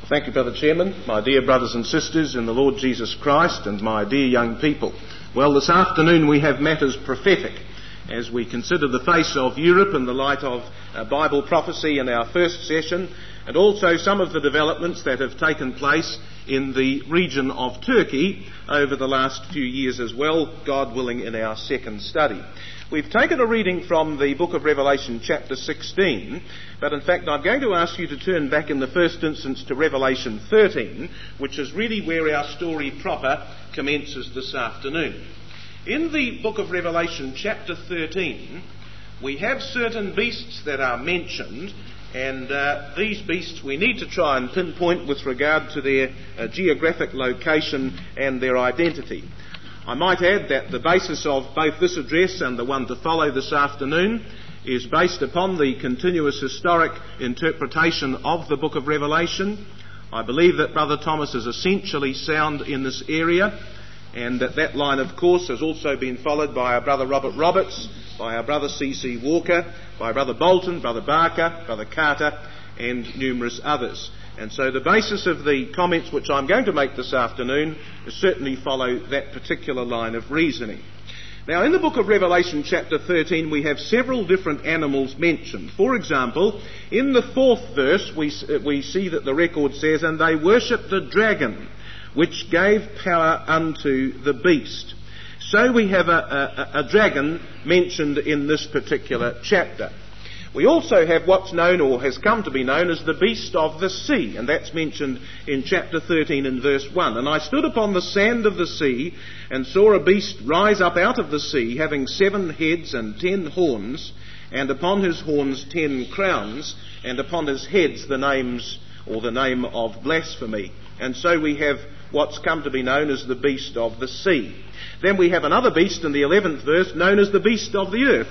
Thank you, Brother Chairman, my dear brothers and sisters in the Lord Jesus Christ, and my dear young people. Well, this afternoon we have matters prophetic as we consider the face of Europe in the light of Bible prophecy in our first session, and also some of the developments that have taken place in the region of Turkey over the last few years as well, God willing, in our second study. We've taken a reading from the book of Revelation chapter 16, but in fact I'm going to ask you to turn back in the first instance to Revelation 13, which is really where our story proper commences this afternoon. In the book of Revelation chapter 13, we have certain beasts that are mentioned, and these beasts we need to try and pinpoint with regard to their geographic location and their identity. I might add that the basis of both this address and the one to follow this afternoon is based upon the continuous historic interpretation of the book of Revelation. I believe that Brother Thomas is essentially sound in this area, and that line, of course, has also been followed by our Brother Robert Roberts, by our Brother C.C. Walker, by Brother Bolton, Brother Barker, Brother Carter, and numerous others. And so the basis of the comments which I'm going to make this afternoon certainly follow that particular line of reasoning. Now, in the book of Revelation chapter 13, we have several different animals mentioned. For example, in the 4th verse, we see that the record says, "And they worshipped the dragon, which gave power unto the beast." So we have a dragon mentioned in this particular chapter. We also have what's known, or has come to be known, as the beast of the sea, and that's mentioned in chapter 13 and verse 1. "And I stood upon the sand of the sea, and saw a beast rise up out of the sea, having 7 heads and 10 horns, and upon his horns 10 crowns, and upon his heads the names, or the name of blasphemy." And so we have what's come to be known as the beast of the sea. Then we have another beast in the 11th verse known as the beast of the earth.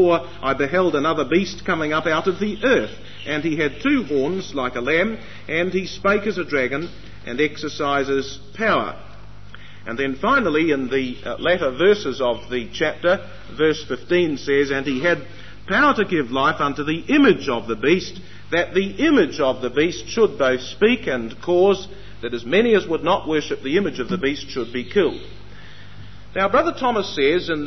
I beheld another beast coming up out of the earth, and he had 2 horns like a lamb, and he spake as a dragon, and exercises power. And then finally, in the latter verses of the chapter, verse 15 says, "And he had power to give life unto the image of the beast, that the image of the beast should both speak and cause that as many as would not worship the image of the beast should be killed." Now, Brother Thomas says in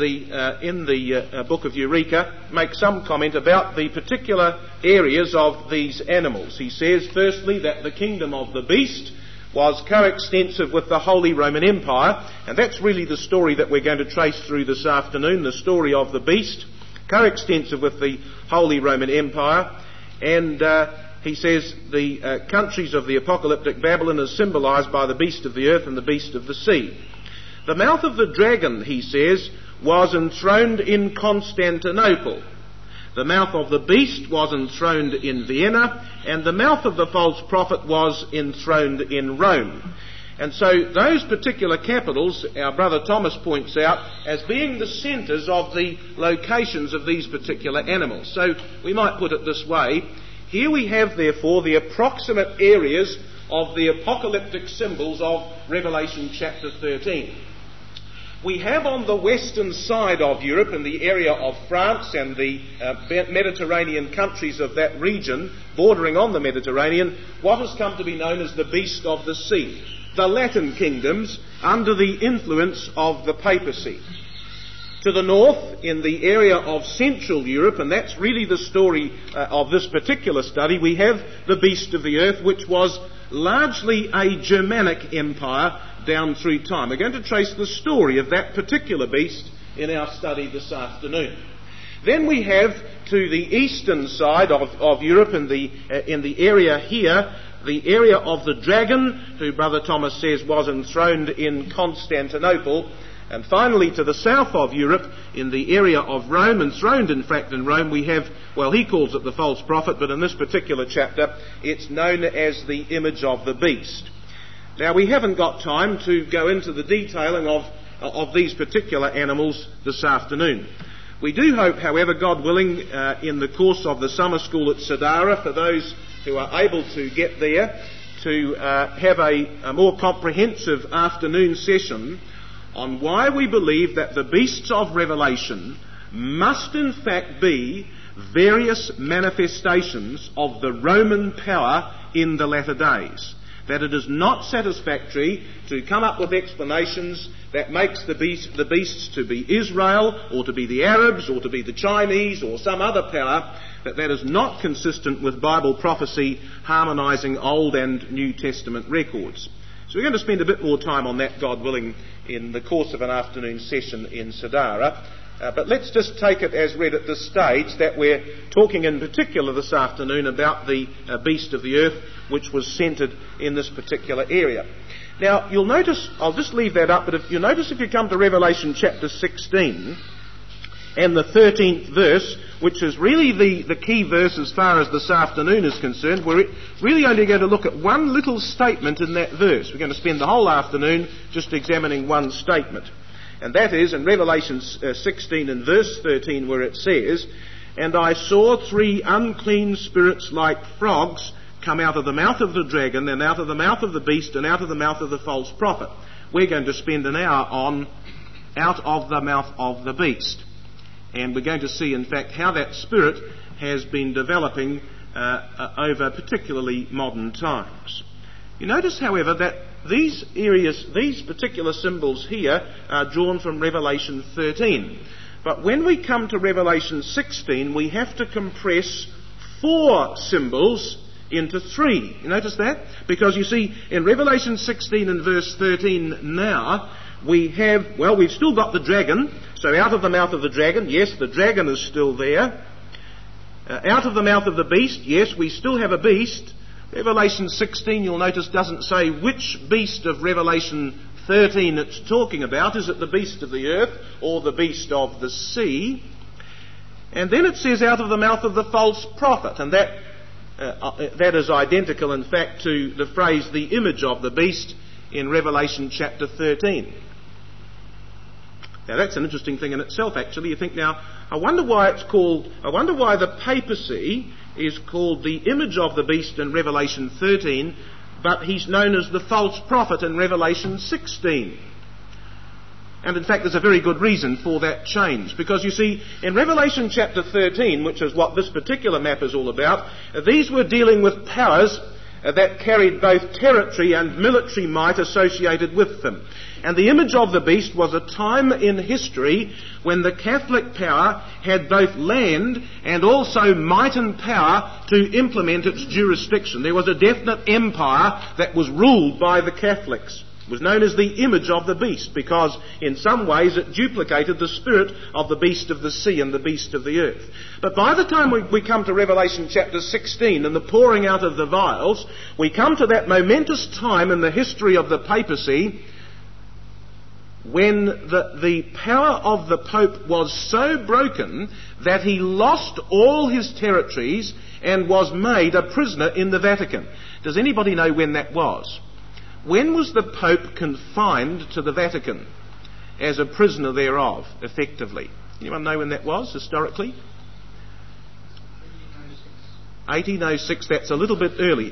the book of Eureka, makes some comment about the particular areas of these animals. He says, firstly, that the kingdom of the beast was coextensive with the Holy Roman Empire, and that's really the story that we're going to trace through this afternoon, the story of the beast, coextensive with the Holy Roman Empire, and he says the countries of the apocalyptic Babylon is symbolised by the beast of the earth and the beast of the sea. The mouth of the dragon, he says, was enthroned in Constantinople. The mouth of the beast was enthroned in Vienna, and the mouth of the false prophet was enthroned in Rome. And so those particular capitals, our Brother Thomas points out, as being the centres of the locations of these particular animals. So we might put it this way: here we have, therefore, the approximate areas of the apocalyptic symbols of Revelation chapter 13. We have on the western side of Europe, in the area of France and the Mediterranean countries of that region, bordering on the Mediterranean, what has come to be known as the beast of the sea, the Latin kingdoms under the influence of the papacy. To the north, in the area of Central Europe, and that's really the story of this particular study, we have the beast of the earth, which was largely a Germanic empire down through time. We're going to trace the story of that particular beast in our study this afternoon. Then we have, to the eastern side of Europe, in the area here, the area of the dragon, who Brother Thomas says was enthroned in Constantinople. And finally, to the south of Europe, in the area of Rome, enthroned in fact in Rome, we have, well, he calls it the false prophet, but in this particular chapter, it's known as the image of the beast. Now, we haven't got time to go into the detailing of these particular animals this afternoon. We do hope, however, God willing, in the course of the summer school at Sadara, for those who are able to get there, to have a more comprehensive afternoon session on why we believe that the beasts of Revelation must in fact be various manifestations of the Roman power in the latter days. that it is not satisfactory to come up with explanations that makes the beasts to be Israel, or to be the Arabs, or to be the Chinese, or some other power, that is not consistent with Bible prophecy harmonising Old and New Testament records. So we're going to spend a bit more time on that, God willing, in the course of an afternoon session in Sadara. But let's just take it as read at this stage that we're talking in particular this afternoon about the beast of the earth, which was centred in this particular area. Now, you'll notice, I'll just leave that up, but if you notice, if you come to Revelation chapter 16 and the 13th verse, which is really the key verse as far as this afternoon is concerned, we're really only going to look at one little statement in that verse. We're going to spend the whole afternoon just examining one statement. And that is in Revelation 16 and verse 13, where it says, "And I saw 3 unclean spirits like frogs come out of the mouth of the dragon, and out of the mouth of the beast, and out of the mouth of the false prophet." We're going to spend an hour on out of the mouth of the beast. And we're going to see, in fact, how that spirit has been developing over particularly modern times. You notice, however, that these particular symbols here are drawn from Revelation 13. But when we come to Revelation 16, we have to compress 4 symbols into 3. You notice that? Because you see, in Revelation 16 and verse 13 now, we've still got the dragon. So out of the mouth of the dragon, yes, the dragon is still there. Out of the mouth of the beast, yes, we still have a beast. Revelation 16, you'll notice, doesn't say which beast of Revelation 13 it's talking about. Is it the beast of the earth or the beast of the sea? And then it says out of the mouth of the false prophet, and that is identical, in fact, to the phrase the image of the beast in Revelation chapter 13. Now that's an interesting thing in itself, actually. You think, now, I wonder why the papacy is called the image of the beast in Revelation 13, but he's known as the false prophet in Revelation 16. And in fact, there's a very good reason for that change. Because you see, in Revelation chapter 13, which is what this particular map is all about, these were dealing with powers that carried both territory and military might associated with them. And the image of the beast was a time in history when the Catholic power had both land and also might and power to implement its jurisdiction. There was a definite empire that was ruled by the Catholics. It was known as the image of the beast because in some ways it duplicated the spirit of the beast of the sea and the beast of the earth. But by the time we come to Revelation chapter 16 and the pouring out of the vials, we come to that momentous time in the history of the papacy when the power of the Pope was so broken that he lost all his territories and was made a prisoner in the Vatican. Does anybody know when that was? When was the Pope confined to the Vatican as a prisoner thereof, effectively? Anyone know when that was, historically? 1806, that's a little bit early.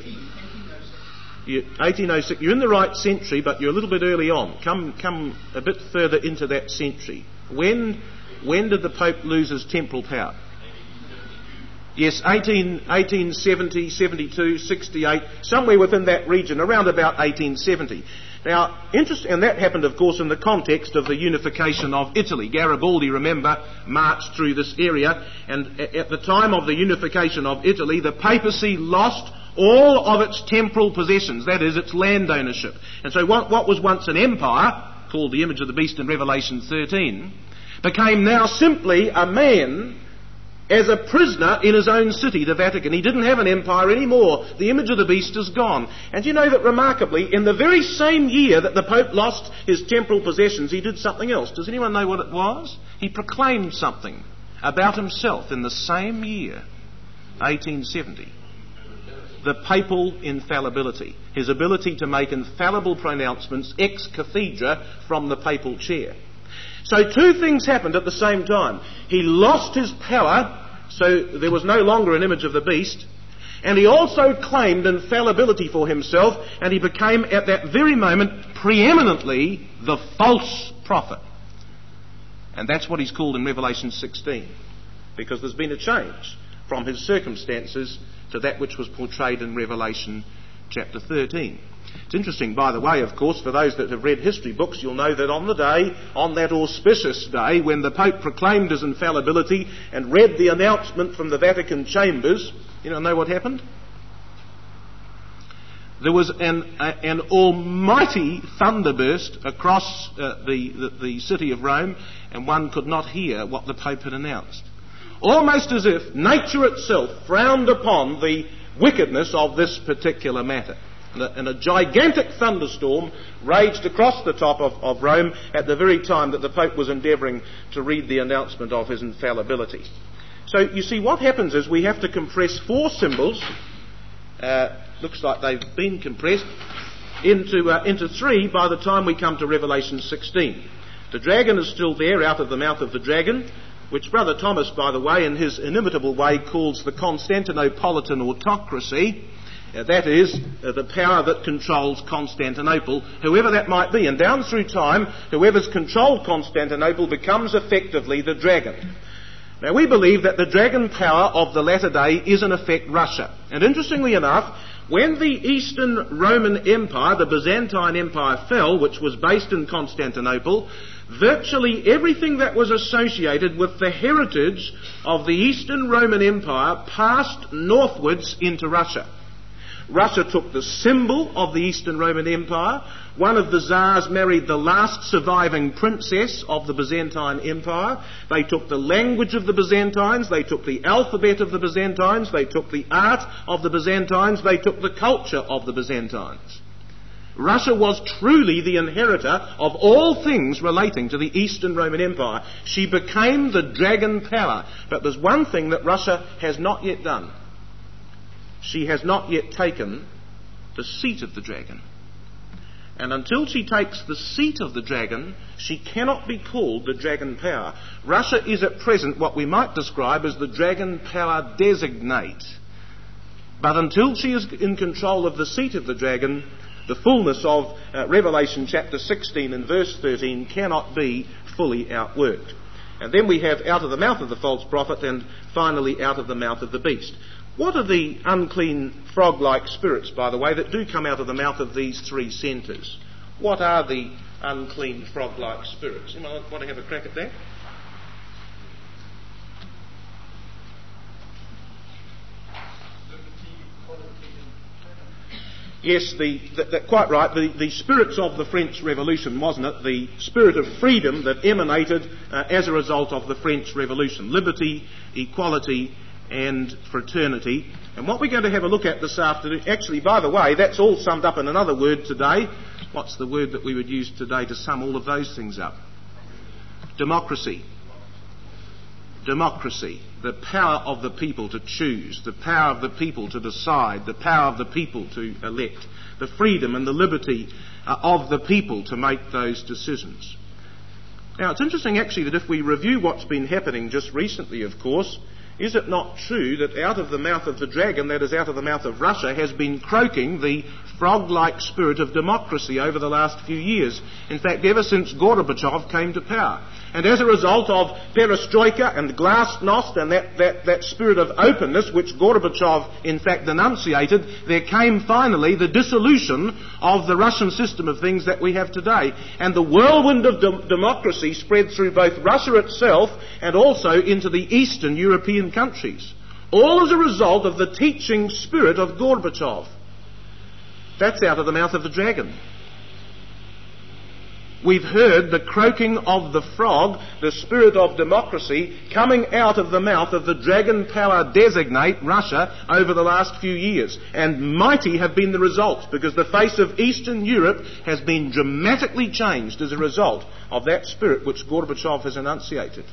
1806, you're in the right century, but you're a little bit early on. Come a bit further into that century. When did the Pope lose his temporal power? Yes, 1870, 72, 68, somewhere within that region, around about 1870. Now, interesting, and that happened, of course, in the context of the unification of Italy. Garibaldi, remember, marched through this area, and at the time of the unification of Italy, the papacy lost all of its temporal possessions, that is, its land ownership. And so what was once an empire, called the image of the beast in Revelation 13, became now simply a man as a prisoner in his own city, the Vatican. He didn't have an empire anymore. The image of the beast is gone. And you know that remarkably, in the very same year that the Pope lost his temporal possessions, he did something else. Does anyone know what it was? He proclaimed something about himself in the same year, 1870. The papal infallibility. His ability to make infallible pronouncements ex cathedra from the papal chair. So 2 things happened at the same time. He lost his power, so there was no longer an image of the beast, and he also claimed infallibility for himself, and he became at that very moment preeminently the false prophet. And that's what he's called in Revelation 16, because there's been a change from his circumstances to that which was portrayed in Revelation chapter 13. It's interesting, by the way, of course, for those that have read history books, you'll know that on the day, on that auspicious day, when the Pope proclaimed his infallibility and read the announcement from the Vatican chambers, you know what happened? There was an almighty thunderburst across the city of Rome, and one could not hear what the Pope had announced. Almost as if nature itself frowned upon the wickedness of this particular matter. And a gigantic thunderstorm raged across the top of Rome at the very time that the Pope was endeavouring to read the announcement of his infallibility. So you see, what happens is we have to compress 4 symbols, looks like they've been compressed, into 3 by the time we come to Revelation 16. The dragon is still there out of the mouth of the dragon, which Brother Thomas, by the way, in his inimitable way calls the Constantinopolitan autocracy. That is, the power that controls Constantinople, whoever that might be. And down through time, whoever's controlled Constantinople becomes effectively the dragon. Now, we believe that the dragon power of the latter day is in effect Russia. And interestingly enough, when the Eastern Roman Empire, the Byzantine Empire, fell, which was based in Constantinople, virtually everything that was associated with the heritage of the Eastern Roman Empire passed northwards into Russia. Russia took the symbol of the Eastern Roman Empire. One of the Tsars married the last surviving princess of the Byzantine Empire. They took the language of the Byzantines. They took the alphabet of the Byzantines. They took the art of the Byzantines. They took the culture of the Byzantines. Russia was truly the inheritor of all things relating to the Eastern Roman Empire. She became the dragon power. But there's one thing that Russia has not yet done. She has not yet taken the seat of the dragon. And until she takes the seat of the dragon, she cannot be called the dragon power. Russia is at present what we might describe as the dragon power designate. But until she is in control of the seat of the dragon, the fullness of Revelation chapter 16 and verse 13 cannot be fully outworked. And then we have out of the mouth of the false prophet and finally out of the mouth of the beast. What are the unclean frog-like spirits, by the way, that do come out of the mouth of these 3 centres? What are the unclean frog-like spirits? Anyone want to have a crack at that? Yes, quite right. The spirits of the French Revolution, wasn't it? The spirit of freedom that emanated as a result of the French Revolution. Liberty, equality, and fraternity. And what we're going to have a look at this afternoon, actually, by the way, that's all summed up in another word today. What's the word that we would use today to sum all of those things up? Democracy. Democracy. The power of the people to choose, the power of the people to decide, the power of the people to elect, the freedom and the liberty of the people to make those decisions. Now, it's interesting actually that if we review what's been happening just recently, of course, is it not true that out of the mouth of the dragon, that is out of the mouth of Russia, has been croaking the frog-like spirit of democracy over the last few years? In fact, ever since Gorbachev came to power. And as a result of perestroika and glasnost and that spirit of openness which Gorbachev in fact denunciated, there came finally the dissolution of the Russian system of things that we have today. And the whirlwind of democracy spread through both Russia itself and also into the Eastern European countries. All as a result of the teaching spirit of Gorbachev. That's out of the mouth of the dragon. We've heard the croaking of the frog, the spirit of democracy, coming out of the mouth of the dragon power designate, Russia, over the last few years. And mighty have been the results, because the face of Eastern Europe has been dramatically changed as a result of that spirit which Gorbachev has enunciated.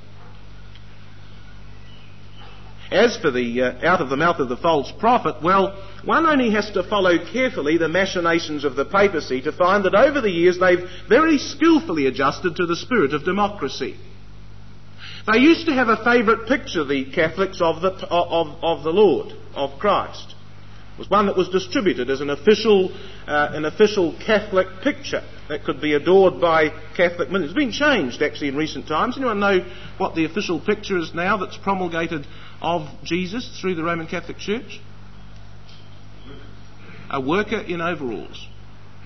As for the out of the mouth of the false prophet, well, one only has to follow carefully the machinations of the papacy to find that over the years they've very skillfully adjusted to the spirit of democracy. They used to have a favourite picture, the Catholics, of the Lord, of Christ. It was one that was distributed as an official Catholic picture that could be adored by Catholic ministers. It's been changed actually in recent times. Anyone know what the official picture is now that's promulgated of Jesus through the Roman Catholic Church? A worker in overalls.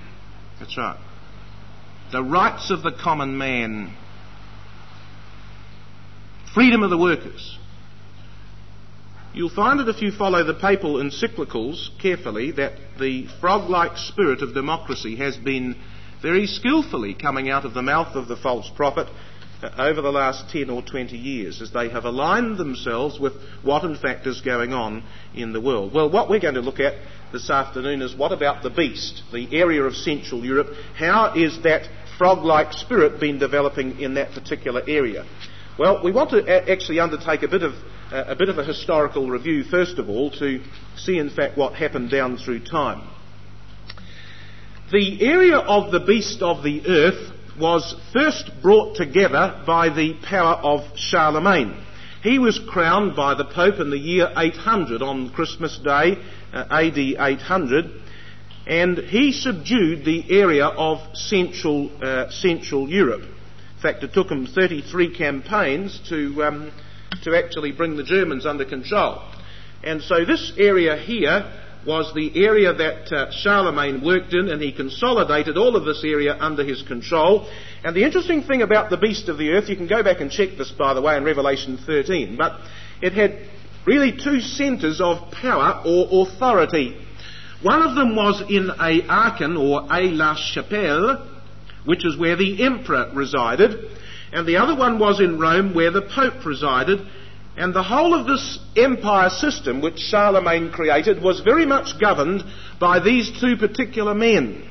That's right. The rights of the common man. Freedom of the workers. You'll find that if you follow the papal encyclicals carefully, that the frog-like spirit of democracy has been very skillfully coming out of the mouth of the false prophet over the last 10 or 20 years, as they have aligned themselves with what in fact is going on in the world. Well, what we're going to look at this afternoon is what about the beast, the area of Central Europe? How is that frog-like spirit been developing in that particular area? Well, we want to actually undertake a bit of a historical review first of all to see in fact what happened down through time. The area of the beast of the earth was first brought together by the power of Charlemagne. He was crowned by the Pope in the year 800 on Christmas Day, AD 800, and he subdued the area of Central Europe. In fact, it took him 33 campaigns to actually bring the Germans under control. And so this area here was the area that Charlemagne worked in, and he consolidated all of this area under his control. And the interesting thing about the beast of the earth, you can go back and check this, by the way, in Revelation 13, but it had really two centres of power or authority. One of them was in Aachen, or Aix-la-Chapelle, which is where the emperor resided, and the other one was in Rome, where the Pope resided. And the whole of this empire system which Charlemagne created was very much governed by these two particular men.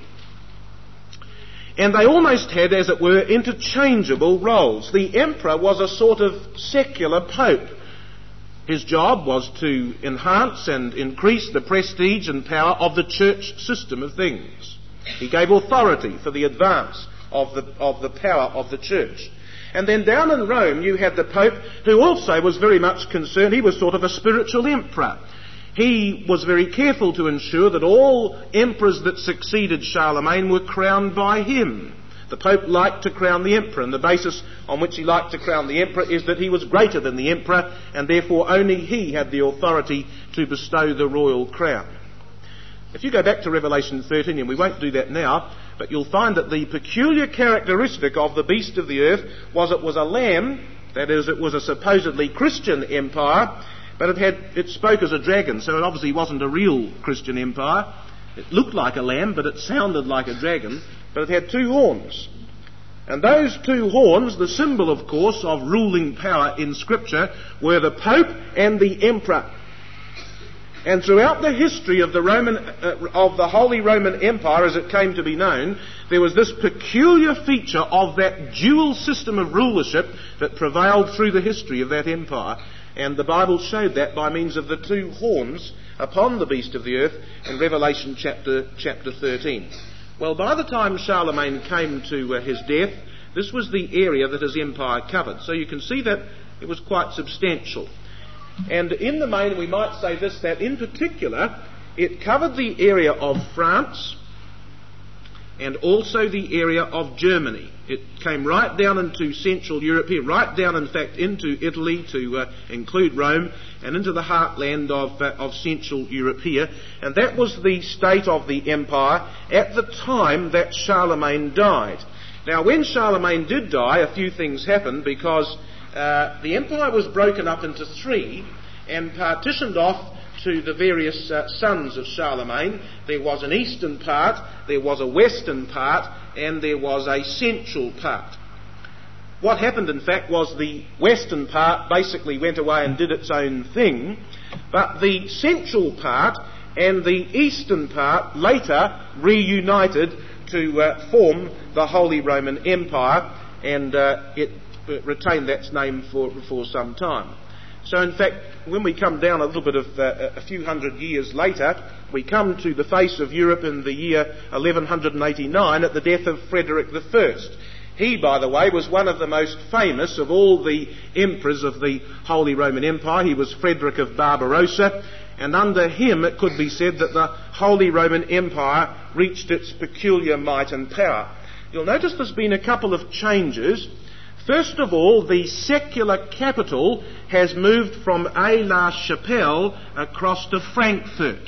And they almost had, as it were, interchangeable roles. The emperor was a sort of secular pope. His job was to enhance and increase the prestige and power of the church system of things. He gave authority for the advance of the power of the church. And then down in Rome you had the Pope, who also was very much concerned. He was sort of a spiritual emperor. He was very careful to ensure that all emperors that succeeded Charlemagne were crowned by him. The Pope liked to crown the emperor, and the basis on which he liked to crown the emperor is that he was greater than the emperor, and therefore only he had the authority to bestow the royal crown. If you go back to Revelation 13, and we won't do that now, but you'll find that the peculiar characteristic of the beast of the earth was it was a lamb, that is, it was a supposedly Christian empire, but it spoke as a dragon, so it obviously wasn't a real Christian empire. It looked like a lamb, but it sounded like a dragon, but it had two horns. And those two horns, the symbol, of course, of ruling power in Scripture, were the Pope and the Emperor. And throughout the history of the Holy Roman Empire, as it came to be known, there was this peculiar feature of that dual system of rulership that prevailed through the history of that empire. And the Bible showed that by means of the two horns upon the beast of the earth in Revelation chapter 13. Well, by the time Charlemagne came to his death, this was the area that his empire covered. So you can see that it was quite substantial. And in the main, we might say this, that in particular, it covered the area of France and also the area of Germany. It came right down into Central Europe here, right down, in fact, into Italy to include Rome, and into the heartland of Central Europe here. And that was the state of the empire at the time that Charlemagne died. Now, when Charlemagne did die, a few things happened, because the empire was broken up into three and partitioned off to the various sons of Charlemagne. There was an eastern part, there was a western part, and there was a central part. What happened, in fact, was the western part basically went away and did its own thing, but the central part and the eastern part later reunited to form the Holy Roman Empire, and it retained that name for some time. So in fact, when we come down a little bit of a few hundred years later, we come to the face of Europe in the year 1189 at the death of Frederick I. He, by the way, was one of the most famous of all the emperors of the Holy Roman Empire. He was Frederick of Barbarossa, and under him it could be said that the Holy Roman Empire reached its peculiar might and power. You'll notice there's been a couple of changes. First of all, the secular capital has moved from Aix-la-Chapelle across to Frankfurt.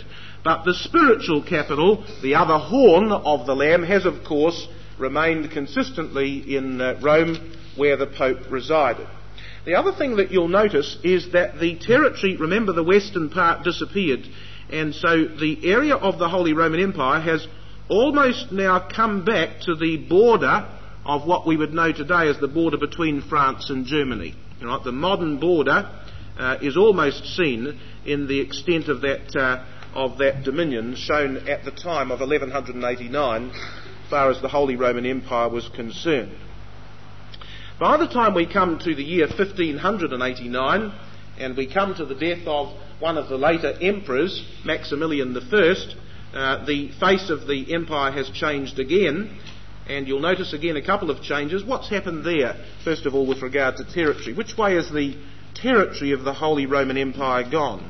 But the spiritual capital, the other horn of the Lamb, has of course remained consistently in Rome, where the Pope resided. The other thing that you'll notice is that the territory, remember the western part disappeared, and so the area of the Holy Roman Empire has almost now come back to the border of what we would know today as the border between France and Germany. Right? The modern border is almost seen in the extent of that dominion shown at the time of 1189, as far as the Holy Roman Empire was concerned. By the time we come to the year 1589, and we come to the death of one of the later emperors, Maximilian I, the face of the empire has changed again, and you'll notice again a couple of changes. What's happened there, first of all, with regard to territory? Which way is the territory of the Holy Roman Empire gone?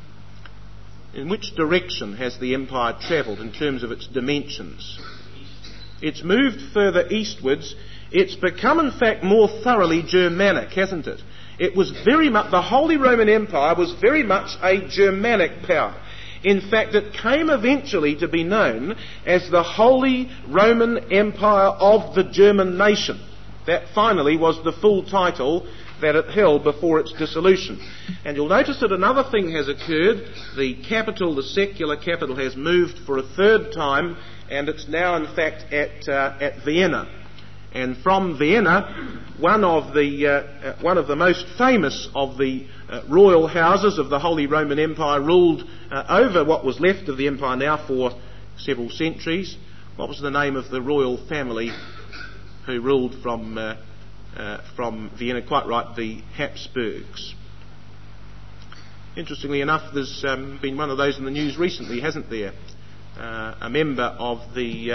In which direction has the empire travelled in terms of its dimensions? It's moved further eastwards. It's become, in fact, more thoroughly Germanic, hasn't it? It was very much, the Holy Roman Empire was very much a Germanic power. In fact, it came eventually to be known as the Holy Roman Empire of the German nation. That finally was the full title that it held before its dissolution. And you'll notice that another thing has occurred. The capital, the secular capital, has moved for a third time, and it's now, in fact, at Vienna. And from Vienna, one of the most famous of the royal houses of the Holy Roman Empire ruled over what was left of the empire now for several centuries. What was the name of the royal family who ruled from Vienna? Quite right, the Habsburgs. Interestingly enough, there's been one of those in the news recently, hasn't there? A member of the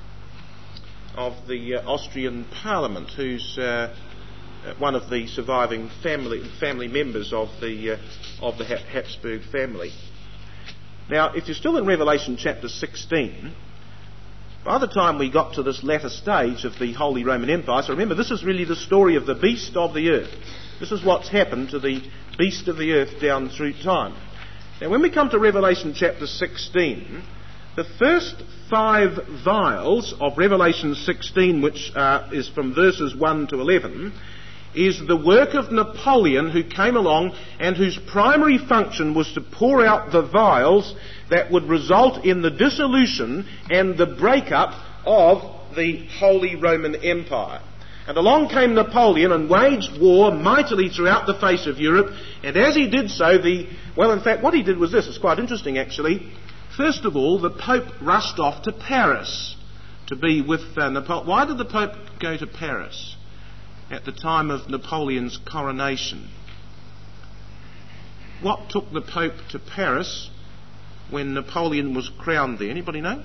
Austrian Parliament, who's one of the surviving family members of the Habsburg family. Now, if you're still in Revelation chapter 16, by the time we got to this latter stage of the Holy Roman Empire, so remember, this is really the story of the beast of the earth. This is what's happened to the beast of the earth down through time. Now, when we come to Revelation chapter 16, the first 5 vials of Revelation 16, which is from verses 1 to 11, is the work of Napoleon, who came along and whose primary function was to pour out the vials that would result in the dissolution and the breakup of the Holy Roman Empire. And along came Napoleon and waged war mightily throughout the face of Europe, and as he did so, in fact, what he did was this. It's quite interesting, actually. First of all, the Pope rushed off to Paris to be with Napoleon. Why did the Pope go to Paris at the time of Napoleon's coronation? What took the Pope to Paris when Napoleon was crowned there? Anybody know?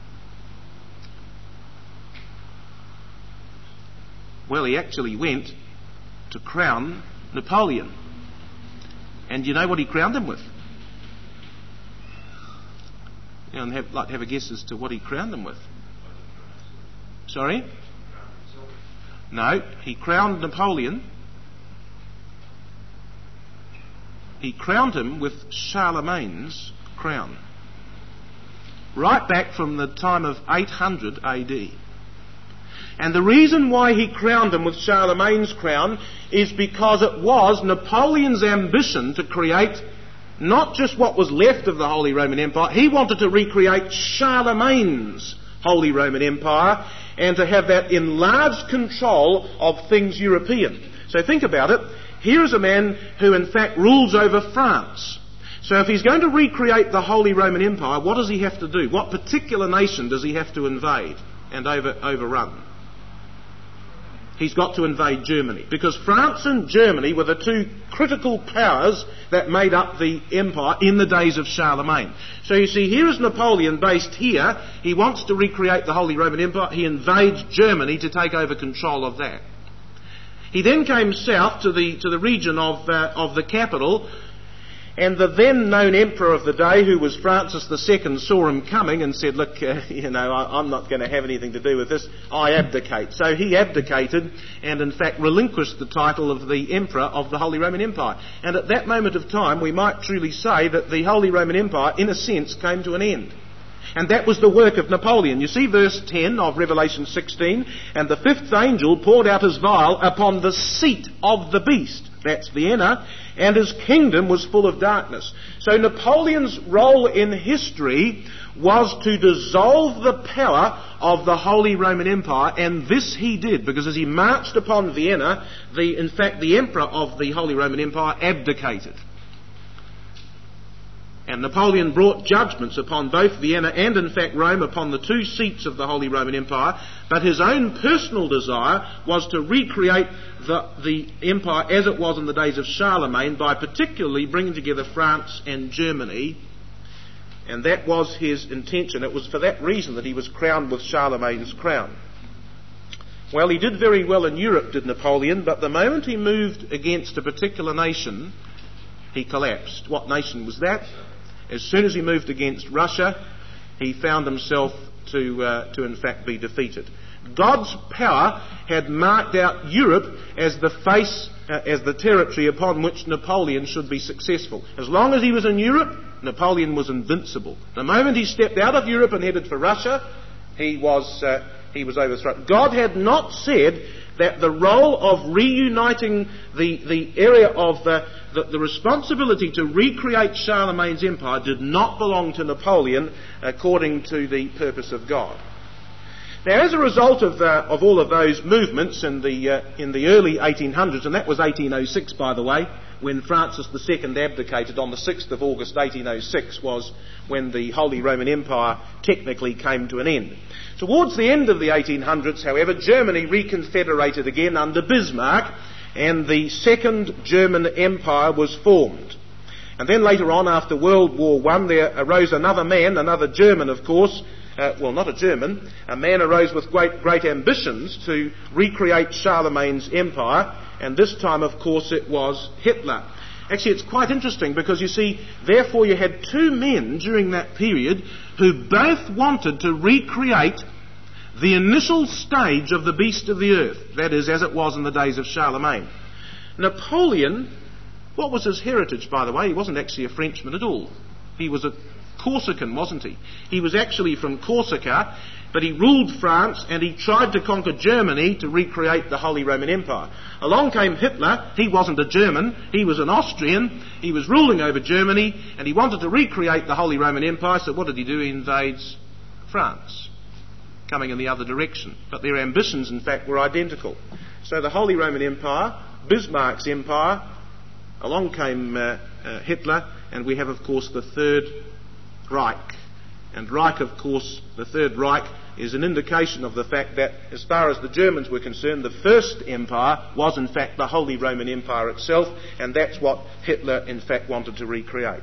Well, he actually went to crown Napoleon. And you know what he crowned him with? And like to have a guess as to what he crowned him with. Sorry? No, he crowned Napoleon. He crowned him with Charlemagne's crown. Right back from the time of 800 AD. And the reason why he crowned him with Charlemagne's crown is because it was Napoleon's ambition to create not just what was left of the Holy Roman Empire. He wanted to recreate Charlemagne's Holy Roman Empire and to have that enlarged control of things European. So think about it. Here is a man who in fact rules over France. So if he's going to recreate the Holy Roman Empire, what does he have to do? What particular nation does he have to invade and overrun? He's got to invade Germany, because France and Germany were the two critical powers that made up the empire in the days of Charlemagne. So you see, here is Napoleon based here. He wants to recreate the Holy Roman Empire. He invades Germany to take over control of that. He then came south to the region of the capital, And the then known emperor of the day, who was Francis II, saw him coming and said, look, I'm not going to have anything to do with this. I abdicate. So he abdicated and in fact relinquished the title of the emperor of the Holy Roman Empire. And at that moment of time, we might truly say that the Holy Roman Empire, in a sense, came to an end. And that was the work of Napoleon. You see verse 10 of Revelation 16, and the fifth angel poured out his vial upon the seat of the beast. That's Vienna. And his kingdom was full of darkness. So Napoleon's role in history was to dissolve the power of the Holy Roman Empire, and this he did, because as he marched upon Vienna, in fact the emperor of the Holy Roman Empire abdicated. And Napoleon brought judgments upon both Vienna and, in fact, Rome, upon the two seats of the Holy Roman Empire. But his own personal desire was to recreate the empire as it was in the days of Charlemagne by particularly bringing together France and Germany. And that was his intention. It was for that reason that he was crowned with Charlemagne's crown. Well, he did very well in Europe, did Napoleon, but the moment he moved against a particular nation, he collapsed. What nation was that? As soon as he moved against Russia, he found himself to in fact be defeated. God's power had marked out Europe as the face, as the territory upon which Napoleon should be successful. As long as he was in Europe, Napoleon was invincible. The moment he stepped out of Europe and headed for Russia, he was overthrown. God had not said that the role of reuniting the area of the responsibility to recreate Charlemagne's empire did not belong to Napoleon according to the purpose of God. Now, as a result of all of those movements in the early 1800s, and that was 1806, by the way, when Francis II abdicated on the 6th of August 1806 was when the Holy Roman Empire technically came to an end. Towards the end of the 1800s, however, Germany reconfederated again under Bismarck, and the Second German Empire was formed. And then later on, after World War I, there arose another man, another German, of course. Not a German. A man arose with great ambitions to recreate Charlemagne's empire, and this time, of course, it was Hitler. Actually, it's quite interesting because, you see, therefore you had two men during that period who both wanted to recreate the initial stage of the beast of the earth, that is, as it was in the days of Charlemagne. Napoleon, what was his heritage, by the way? He wasn't actually a Frenchman at all. He was a Corsican, wasn't he? He was actually from Corsica, but he ruled France and he tried to conquer Germany to recreate the Holy Roman Empire. Along came Hitler. He wasn't a German, he was an Austrian. He was ruling over Germany and he wanted to recreate the Holy Roman Empire, so what did he do? He invades France, coming in the other direction. But their ambitions, in fact, were identical. So the Holy Roman Empire, Bismarck's empire, along came Hitler, and we have, of course, the Third Reich. And Reich, of course, the Third Reich is an indication of the fact that, as far as the Germans were concerned, the First Empire was, in fact, the Holy Roman Empire itself, and that's what Hitler, in fact, wanted to recreate.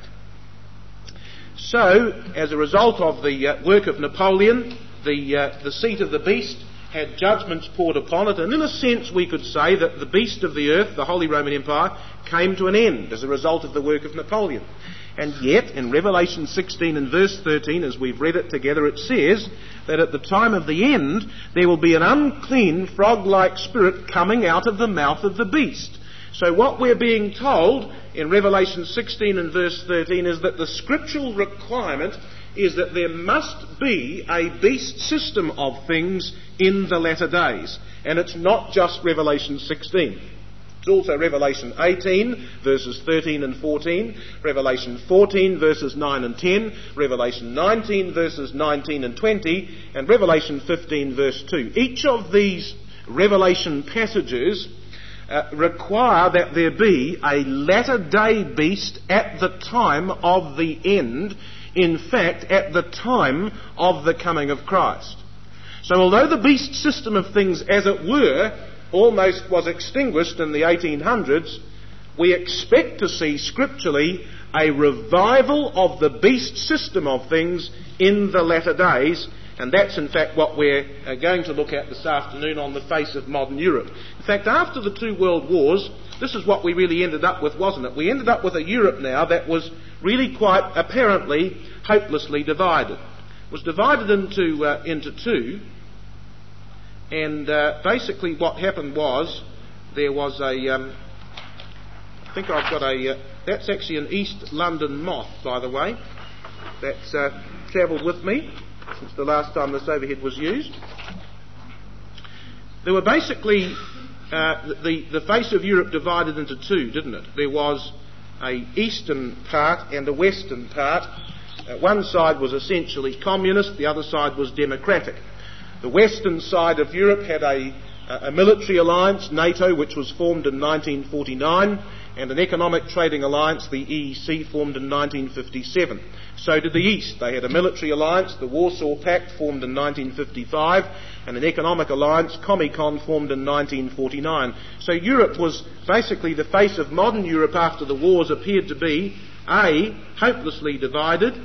So, as a result of the work of Napoleon, the seat of the beast had judgments poured upon it, and in a sense we could say that the beast of the earth, the Holy Roman Empire, came to an end as a result of the work of Napoleon. And yet, in Revelation 16 and verse 13, as we've read it together, it says that at the time of the end, there will be an unclean, frog-like spirit coming out of the mouth of the beast. So what we're being told in Revelation 16 and verse 13 is that the scriptural requirement is that there must be a beast system of things in the latter days. And it's not just Revelation 16. It's also Revelation 18, verses 13 and 14, Revelation 14, verses 9 and 10, Revelation 19, verses 19 and 20, and Revelation 15, verse 2. Each of these Revelation passages require that there be a latter-day beast at the time of the end, in fact, at the time of the coming of Christ. So although the beast system of things, as it were, almost was extinguished in the 1800s, we expect to see scripturally a revival of the beast system of things in the latter days, And that's in fact what we're going to look at this afternoon on the face of modern Europe. In fact, after the two world wars, this is what we really ended up with, wasn't it? We ended up with a Europe now that was really quite apparently hopelessly divided. It was divided into two, and basically what happened was there was I think I've got that's actually an East London moth, by the way. That's travelled with me since the last time this overhead was used. There were basically the face of Europe divided into two, didn't it? There was a eastern part and a western part. One side was essentially communist, the other side was democratic. The western side of Europe had a military alliance, NATO, which was formed in 1949, and an economic trading alliance, the EEC, formed in 1957. So did the East. They had a military alliance, the Warsaw Pact, formed in 1955, and an economic alliance, Comecon, formed in 1949. So Europe was basically the face of modern Europe after the wars appeared to be, A, hopelessly divided,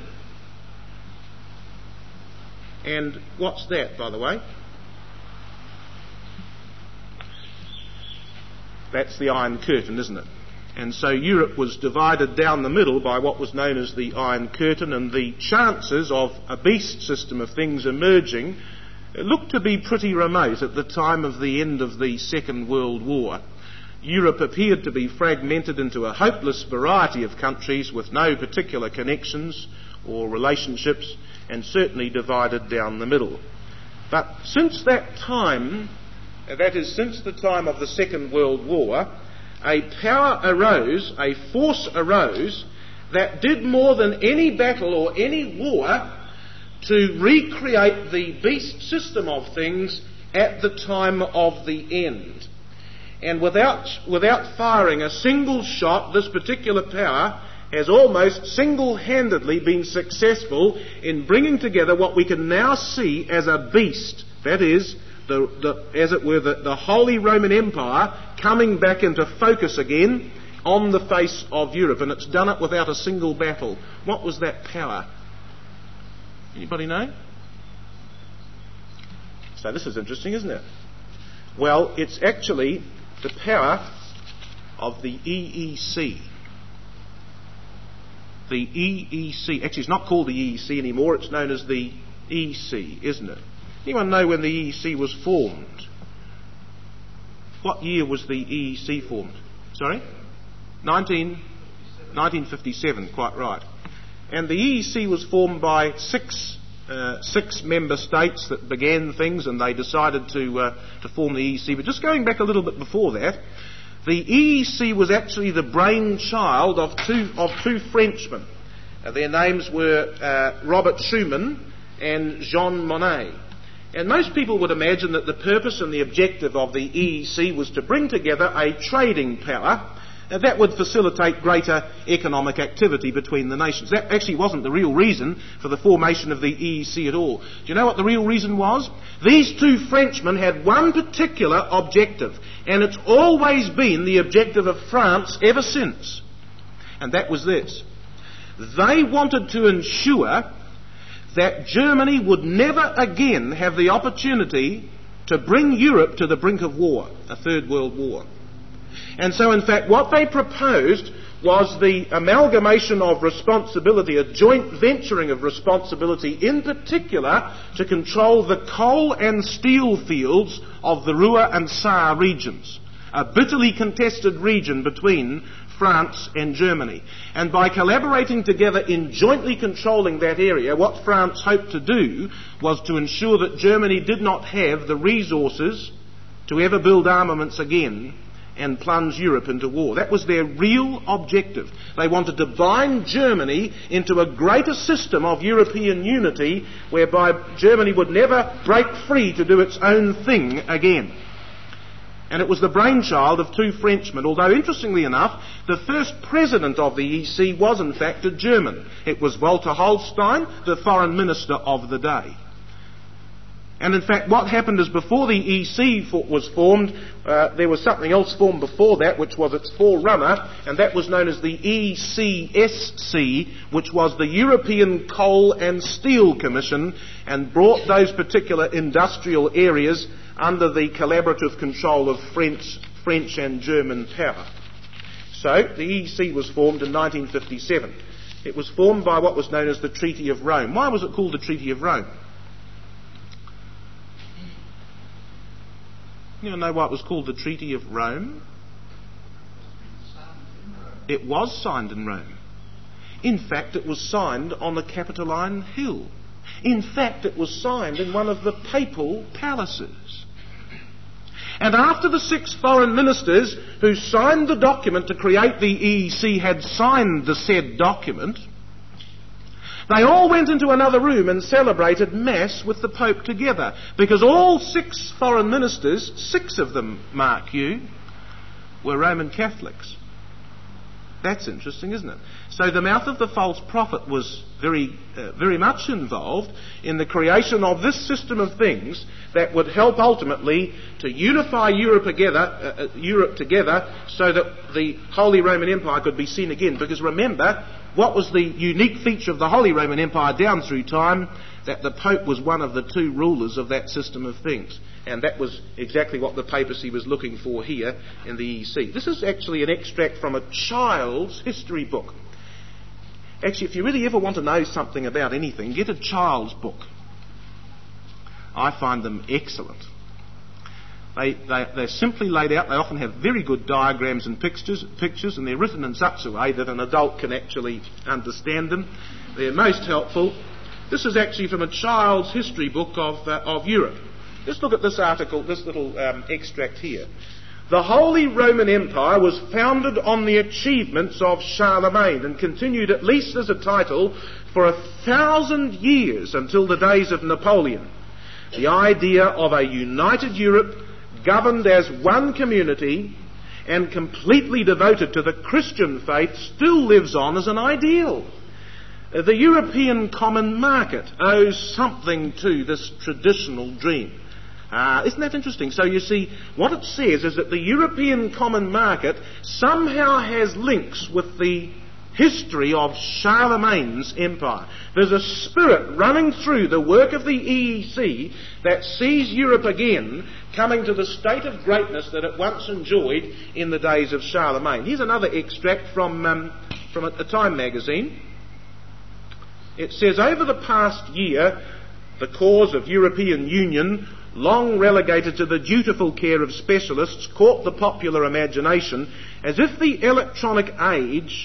and what's that, by the way? That's the Iron Curtain, isn't it? And so Europe was divided down the middle by what was known as the Iron Curtain, and the chances of a beast system of things emerging looked to be pretty remote at the time of the end of the Second World War. Europe appeared to be fragmented into a hopeless variety of countries with no particular connections or relationships, and certainly divided down the middle. But since that time, that is, since the time of the Second World War, a power arose, a force arose, that did more than any battle or any war to recreate the beast system of things at the time of the end. And without firing a single shot, this particular power has almost single-handedly been successful in bringing together what we can now see as a beast, that is, as it were, the Holy Roman Empire coming back into focus again on the face of Europe, and it's done it without a single battle. What was that power? Anybody know? So this is interesting, isn't it? Well, it's actually the power of the EEC. The EEC, actually it's not called the EEC anymore, it's known as the EC, isn't it? Anyone know when the EEC was formed? What year was the EEC formed? Sorry? 1957, quite right. And the EEC was formed by six member states that began things, and they decided to form the EEC. But just going back a little bit before that, the EEC was actually the brainchild of two Frenchmen. Their names were Robert Schuman and Jean Monnet. And most people would imagine that the purpose and the objective of the EEC was to bring together a trading power that would facilitate greater economic activity between the nations. That actually wasn't the real reason for the formation of the EEC at all. Do you know what the real reason was? These two Frenchmen had one particular objective, and it's always been the objective of France ever since. And that was this. They wanted to ensure that Germany would never again have the opportunity to bring Europe to the brink of war, a Third World War. And so, in fact, what they proposed was the amalgamation of responsibility, a joint venturing of responsibility, in particular to control the coal and steel fields of the Ruhr and Saar regions, a bitterly contested region between France and Germany. And by collaborating together in jointly controlling that area, what France hoped to do was to ensure that Germany did not have the resources to ever build armaments again and plunge Europe into war. That was their real objective. They wanted to bind Germany into a greater system of European unity whereby Germany would never break free to do its own thing again. And it was the brainchild of two Frenchmen, although interestingly enough, the first president of the EC was in fact a German. It was Walter Holstein, the foreign minister of the day. And in fact, what happened is before the EC was formed, there was something else formed before that, which was its forerunner, and that was known as the ECSC, which was the European Coal and Steel Commission, and brought those particular industrial areas under the collaborative control of French and German power. So the EC was formed in 1957. It was formed by what was known as the Treaty of Rome. Why was it called the Treaty of Rome? You know why it was called the Treaty of Rome? It was signed in Rome. In fact, it was signed on the Capitoline Hill. In fact, it was signed in one of the papal palaces. And after the 6 foreign ministers who signed the document to create the EEC had signed the said document, they all went into another room and celebrated Mass with the Pope together, because all 6 foreign ministers, 6 of them, mark you, were Roman Catholics. That's interesting, isn't it? So the mouth of the false prophet was very much involved in the creation of this system of things that would help ultimately to unify Europe together so that the Holy Roman Empire could be seen again. Because remember, what was the unique feature of the Holy Roman Empire down through time? That the Pope was one of the 2 rulers of that system of things. And that was exactly what the papacy was looking for here in the EC. This is actually an extract from a child's history book. Actually, if you really ever want to know something about anything, get a child's book. I find them excellent. They're simply laid out. They often have very good diagrams and pictures, and they're written in such a way that an adult can actually understand them. They're most helpful. This is actually from a child's history book of Europe. Just look at this article, this little extract here. The Holy Roman Empire was founded on the achievements of Charlemagne and continued at least as a title for 1,000 years until the days of Napoleon. The idea of a united Europe governed as one community and completely devoted to the Christian faith still lives on as an ideal. The European common market owes something to this traditional dream. Isn't that interesting? So you see, what it says is that the European common market somehow has links with the history of Charlemagne's empire. There's a spirit running through the work of the EEC that sees Europe again coming to the state of greatness that it once enjoyed in the days of Charlemagne. Here's another extract from a Time magazine. It says, over the past year, the cause of European Union, long relegated to the dutiful care of specialists, caught the popular imagination as if the electronic age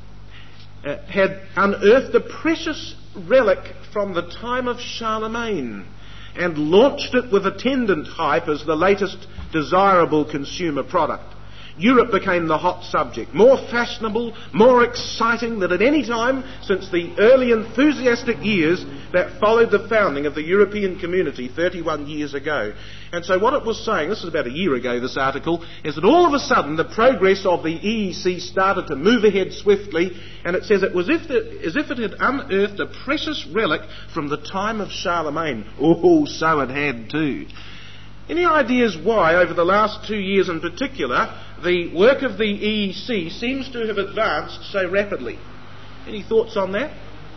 had unearthed a precious relic from the time of Charlemagne and launched it with attendant hype as the latest desirable consumer product. Europe became the hot subject, more fashionable, more exciting than at any time since the early enthusiastic years that followed the founding of the European community 31 years ago. And so what it was saying, this is about a year ago, this article, is that all of a sudden the progress of the EEC started to move ahead swiftly, and it says it was as if it had unearthed a precious relic from the time of Charlemagne. Oh, so it had too. Any ideas why, over the last 2 years in particular, the work of the EEC seems to have advanced so rapidly? Any thoughts on that?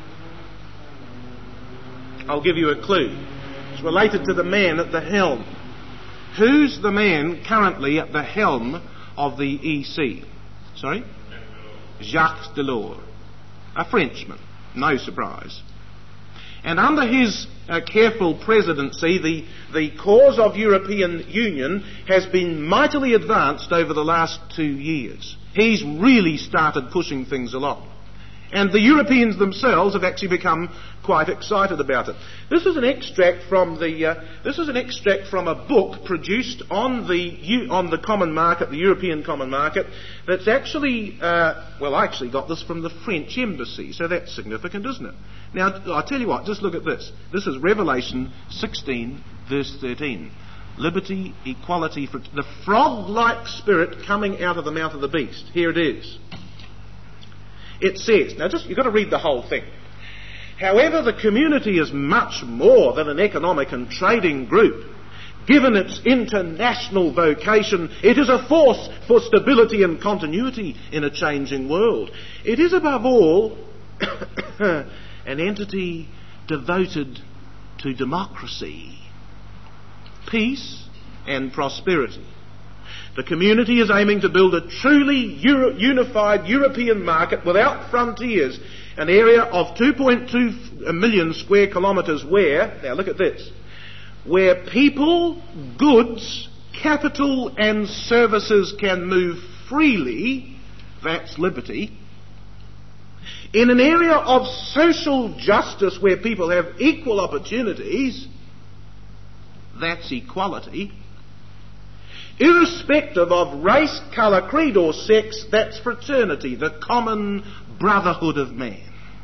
I'll give you a clue. It's related to the man at the helm. Who's the man currently at the helm of the EC? Sorry? Jacques Delors. A Frenchman. No surprise. And under his careful presidency, the cause of European Union has been mightily advanced over the last 2 years. He's really started pushing things along. And the Europeans themselves have actually become quite excited about it. This is an extract from a book produced on the common market, the European common market. That's actually I actually got this from the French embassy, so that's significant, isn't it? Now I tell you what, just look at this. This is Revelation 16, verse 13. Liberty, equality, for the frog-like spirit coming out of the mouth of the beast. Here it is. It says, now just you've got to read the whole thing. However, the community is much more than an economic and trading group. Given its international vocation, it is a force for stability and continuity in a changing world. It is above all an entity devoted to democracy, peace and prosperity. The community is aiming to build a truly unified European market without frontiers, an area of 2.2 million square kilometres where, now look at this, where people, goods, capital and services can move freely, that's liberty, in an area of social justice where people have equal opportunities, that's equality, irrespective of race, colour, creed or sex, that's fraternity, the common brotherhood of man.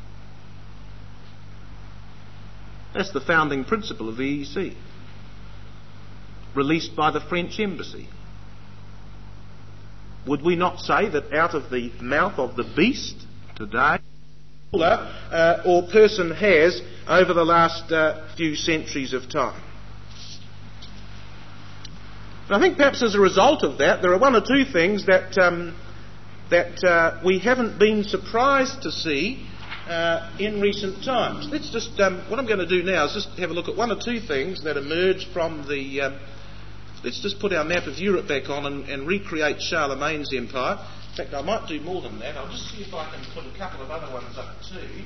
That's the founding principle of the EEC, released by the French embassy. Would we not say that out of the mouth of the beast today, or person has over the last few centuries of time? And I think perhaps as a result of that, there are one or two things that we haven't been surprised to see in recent times. Let's just, what I'm going to do now is just have a look at one or two things that emerged from the, let's just put our map of Europe back on and recreate Charlemagne's empire. In fact, I might do more than that. I'll just see if I can put a couple of other ones up too.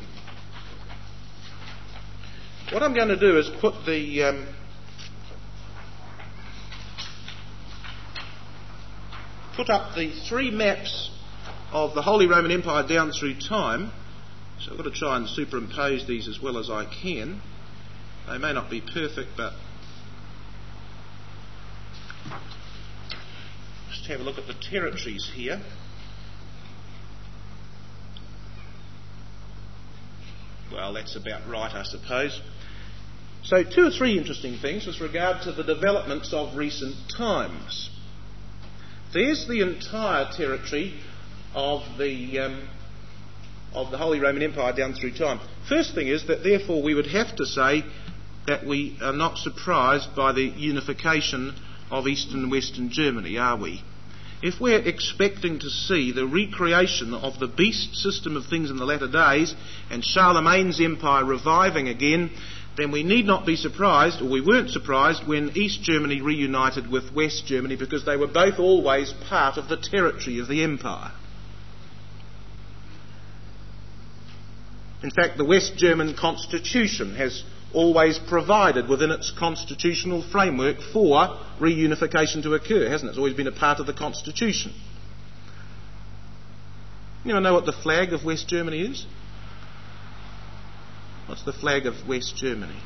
What I'm going to do is put the put up the three maps of the Holy Roman Empire down through time. So I've got to try and superimpose these as well as I can. They may not be perfect, but just have a look at the territories here. Well, that's about right, I suppose. So two or three interesting things with regard to the developments of recent times. There's the entire territory of the Holy Roman Empire down through time. First thing is that therefore we would have to say that we are not surprised by the unification of Eastern and Western Germany, are we? If we're expecting to see the recreation of the beast system of things in the latter days and Charlemagne's empire reviving again, then we need not be surprised, or we weren't surprised, when East Germany reunited with West Germany, because they were both always part of the territory of the empire. In fact, the West German constitution has always provided within its constitutional framework for reunification to occur, hasn't it? It's always been a part of the constitution. You know what the flag of West Germany is? What's the flag of West Germany?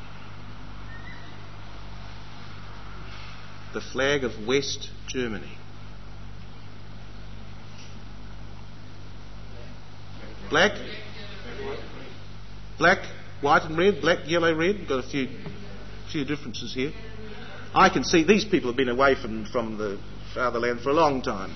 The flag of West Germany. Black, white and red, black, yellow, red. Got a few differences here. I can see these people have been away from the fatherland for a long time.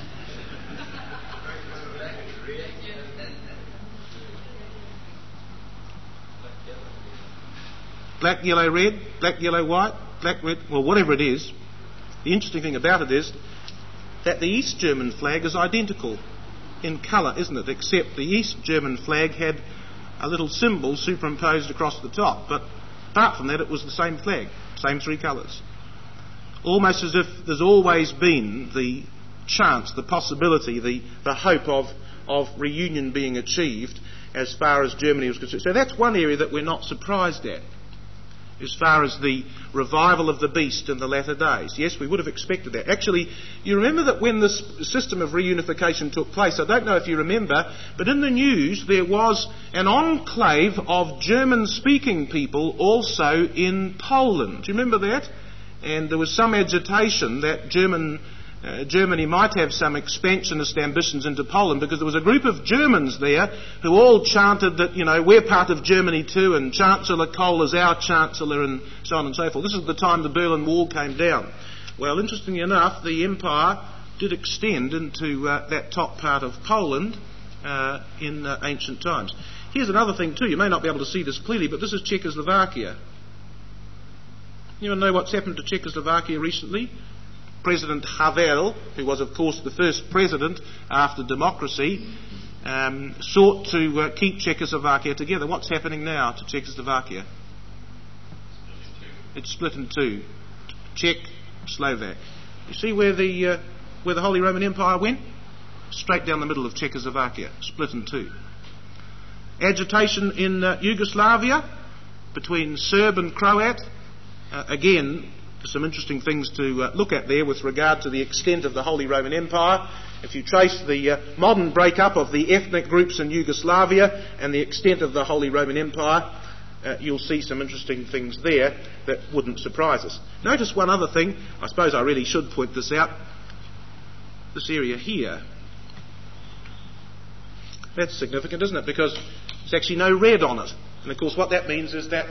Black, yellow, red, black, yellow, white, black, red, well, whatever it is. The interesting thing about it is that the East German flag is identical in colour, isn't it? Except the East German flag had a little symbol superimposed across the top. But apart from that, it was the same flag, same three colours. Almost as if there's always been the chance, the possibility, the hope of reunion being achieved as far as Germany was concerned. So that's one area that we're not surprised at, as far as the revival of the beast in the latter days. Yes, we would have expected that. Actually, you remember that when this system of reunification took place, I don't know if you remember, but in the news there was an enclave of German-speaking people also in Poland. Do you remember that? And there was some agitation that Germany might have some expansionist ambitions into Poland, because there was a group of Germans there who all chanted that, we're part of Germany too, and Chancellor Kohl is our Chancellor, and so on and so forth. This is the time the Berlin Wall came down. Well, interestingly enough, the empire did extend into that top part of Poland in ancient times. Here's another thing too. You may not be able to see this clearly, but this is Czechoslovakia. You want to know what's happened to Czechoslovakia recently? President Havel, who was of course the first president after democracy, sought to keep Czechoslovakia together. What's happening now to Czechoslovakia? It's split in two. Czech, Slovak. You see where the Holy Roman Empire went? Straight down the middle of Czechoslovakia, split in two. Agitation in Yugoslavia between Serb and Croat. Again, some interesting things to look at there with regard to the extent of the Holy Roman Empire. If you trace the modern breakup of the ethnic groups in Yugoslavia and the extent of the Holy Roman Empire, you'll see some interesting things there that wouldn't surprise us. Notice one other thing. I suppose I really should point this out. This area here. That's significant, isn't it? Because there's actually no red on it. And of course what that means is that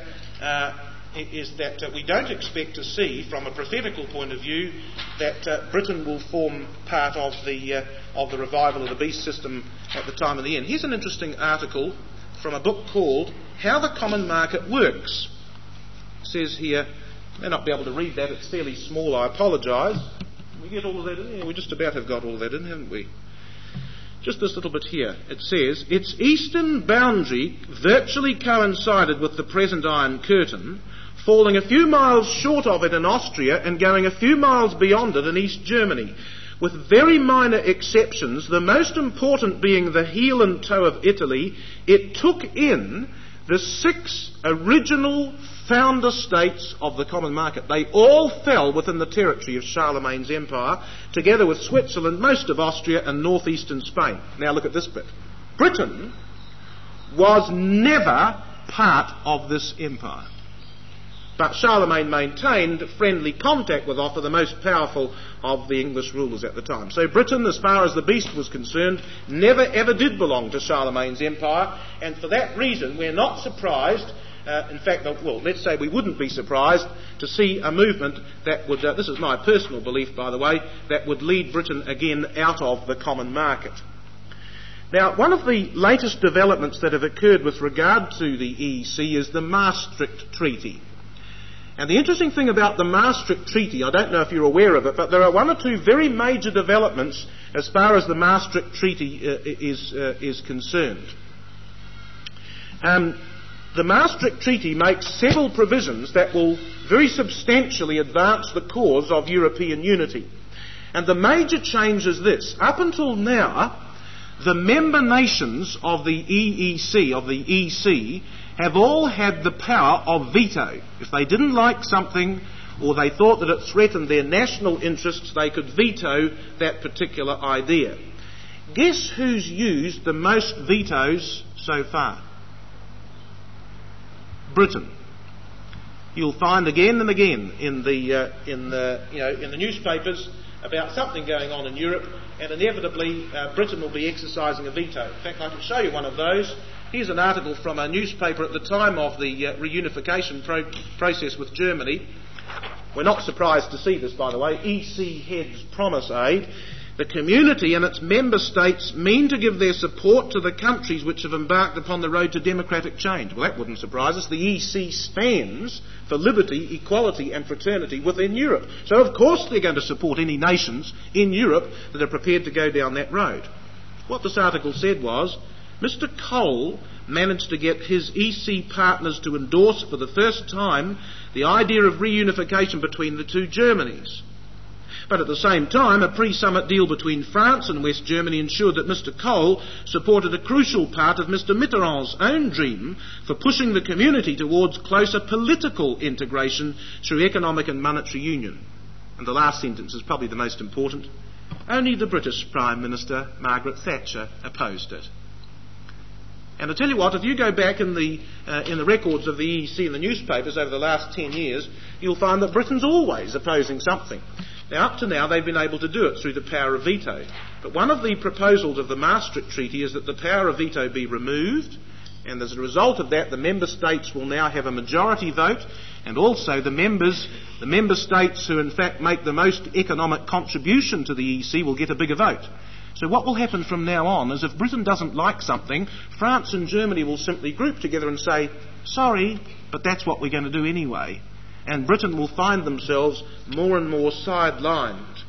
we don't expect to see, from a prophetical point of view, that Britain will form part of the revival of the beast system at the time of the end. Here's an interesting article from a book called How the Common Market Works. It says here, you may not be able to read that, it's fairly small, I apologise. We get all of that in? Yeah, we just about have got all of that in, haven't we? Just this little bit here. It says, its eastern boundary virtually coincided with the present Iron Curtain, falling a few miles short of it in Austria and going a few miles beyond it in East Germany, with very minor exceptions, the most important being the heel and toe of Italy. It took in the 6 original founder states of the common market. They all fell within the territory of Charlemagne's empire, together with Switzerland, most of Austria and northeastern Spain. Now look at this bit. Britain was never part of this empire. But Charlemagne maintained friendly contact with Offa, the most powerful of the English rulers at the time. So Britain, as far as the beast was concerned, never ever did belong to Charlemagne's empire, and for that reason we're not surprised. In fact, well, let's say we wouldn't be surprised to see a movement that would, this is my personal belief by the way, that would lead Britain again out of the common market. Now, one of the latest developments that have occurred with regard to the EEC is the Maastricht Treaty. And the interesting thing about the Maastricht Treaty, I don't know if you're aware of it, but there are one or two very major developments as far as the Maastricht Treaty is concerned. The Maastricht Treaty makes several provisions that will very substantially advance the cause of European unity. And the major change is this. Up until now, the member nations of the EEC, of the EC, have all had the power of veto. If they didn't like something or they thought that it threatened their national interests, they could veto that particular idea. Guess who's used the most vetoes so far? Britain. You'll find again and again in the newspapers about something going on in Europe, and inevitably Britain will be exercising a veto. In fact, I can show you one of those. Here's an article from a newspaper at the time of the reunification process with Germany. We're not surprised to see this, by the way. EC heads promise aid. The community and its member states mean to give their support to the countries which have embarked upon the road to democratic change. Well, that wouldn't surprise us. The EC stands for liberty, equality and fraternity within Europe. So of course they're going to support any nations in Europe that are prepared to go down that road. What this article said was, Mr. Kohl managed to get his EC partners to endorse for the first time the idea of reunification between the two Germanys. But at the same time, a pre-summit deal between France and West Germany ensured that Mr. Kohl supported a crucial part of Mr. Mitterrand's own dream for pushing the community towards closer political integration through economic and monetary union. And the last sentence is probably the most important. Only the British Prime Minister, Margaret Thatcher, opposed it. And I tell you what, if you go back in the records of the EEC in the newspapers over the last 10 years, you'll find that Britain's always opposing something. Now, up to now, they've been able to do it through the power of veto. But one of the proposals of the Maastricht Treaty is that the power of veto be removed, and as a result of that, the member states will now have a majority vote, and also the member states who in fact make the most economic contribution to the EEC will get a bigger vote. So what will happen from now on is if Britain doesn't like something, France and Germany will simply group together and say, sorry, but that's what we're going to do anyway. And Britain will find themselves more and more sidelined.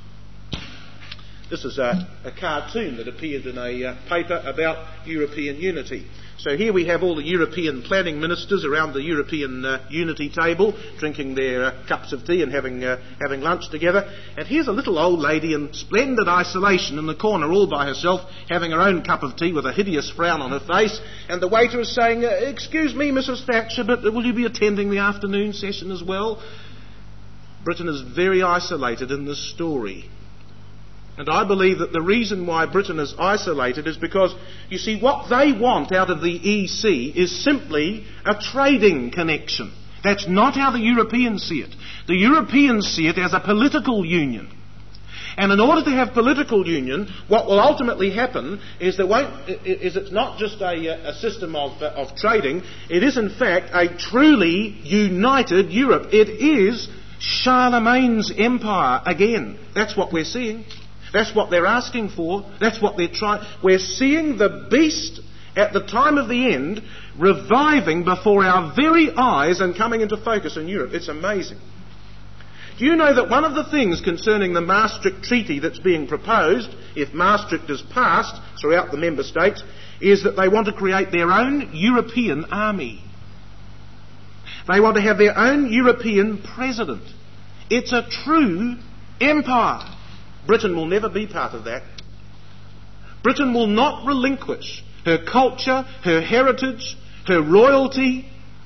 This is a cartoon that appeared in a paper about European unity. So here we have all the European planning ministers around the European unity table, drinking their cups of tea and having lunch together. And here's a little old lady in splendid isolation in the corner all by herself, having her own cup of tea with a hideous frown on her face. And the waiter is saying, excuse me, Mrs. Thatcher, but will you be attending the afternoon session as well? Britain is very isolated in this story. And I believe that the reason why Britain is isolated is because, you see, what they want out of the EC is simply a trading connection. That's not how the Europeans see it. The Europeans see it as a political union. And in order to have political union, what will ultimately happen is it's not just a system of trading. It is in fact a truly united Europe. It is Charlemagne's empire again. That's what we're seeing. That's what they're asking for. That's what they're trying. We're seeing the beast at the time of the end reviving before our very eyes and coming into focus in Europe. It's amazing. Do you know that one of the things concerning the Maastricht Treaty that's being proposed, if Maastricht is passed throughout the member states, is that they want to create their own European army. They want to have their own European president. It's a true empire. Britain will never be part of that. Britain will not relinquish her culture, her heritage, her royalty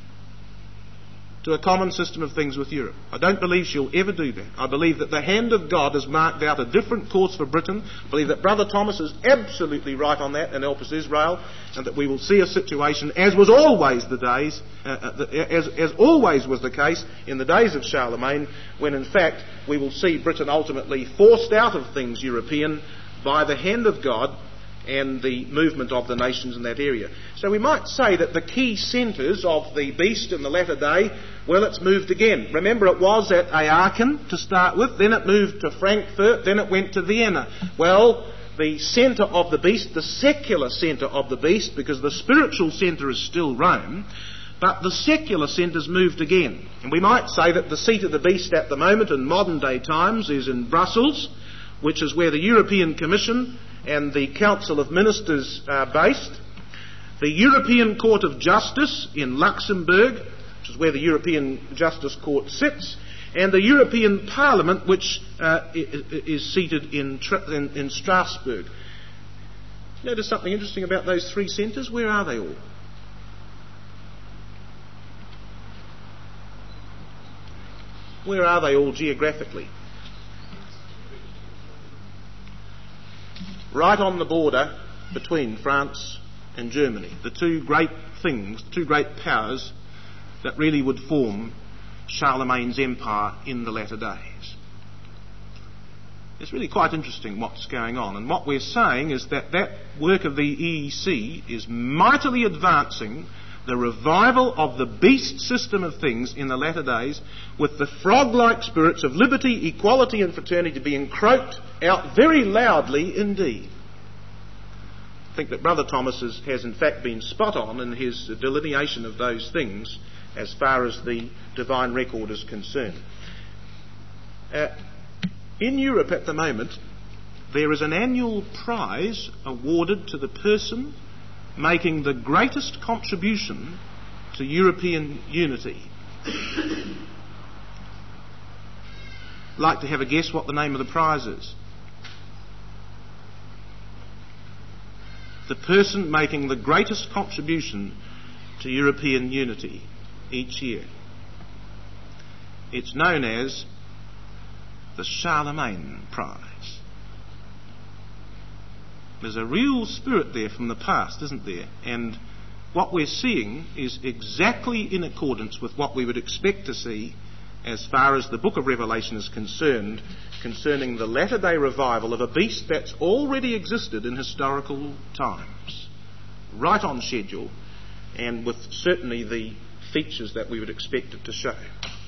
to a common system of things with Europe. I don't believe she'll ever do that. I believe that the hand of God has marked out a different course for Britain. I believe that Brother Thomas is absolutely right on that and Elpis Israel, and that we will see a situation, as was always the days, as always was the case in the days of Charlemagne, when in fact we will see Britain ultimately forced out of things European by the hand of God and the movement of the nations in that area. So we might say that the key centres of the beast in the latter day, well, it's moved again. Remember, it was at Aachen to start with, then it moved to Frankfurt, then it went to Vienna. Well, the centre of the beast, the secular centre of the beast, because the spiritual centre is still Rome, but the secular centre's moved again. And we might say that the seat of the beast at the moment in modern day times is in Brussels, which is where the European Commission and the Council of Ministers are based. The European Court of Justice in Luxembourg, which is where the European Justice Court sits, and the European Parliament, which is seated in Strasbourg. Notice something interesting about those three centres. Where are they all? Where are they all geographically? Right on the border between France and Germany. The two great things, two great powers that really would form Charlemagne's empire in the latter days. It's really quite interesting what's going on. And what we're saying is that that work of the EEC is mightily advancing the revival of the beast system of things in the latter days, with the frog-like spirits of liberty, equality and fraternity being croaked out very loudly indeed. I think that Brother Thomas has in fact been spot on in his delineation of those things as far as the divine record is concerned. In Europe at the moment, there is an annual prize awarded to the person making the greatest contribution to European unity. Like to have a guess what the name of the prize is? The person making the greatest contribution to European unity each year. It's known as the Charlemagne Prize. There's a real spirit there from the past, isn't there? And what we're seeing is exactly in accordance with what we would expect to see as far as the book of Revelation is concerned, concerning the latter-day revival of a beast that's already existed in historical times. Right on schedule, and with certainly the features that we would expect it to show.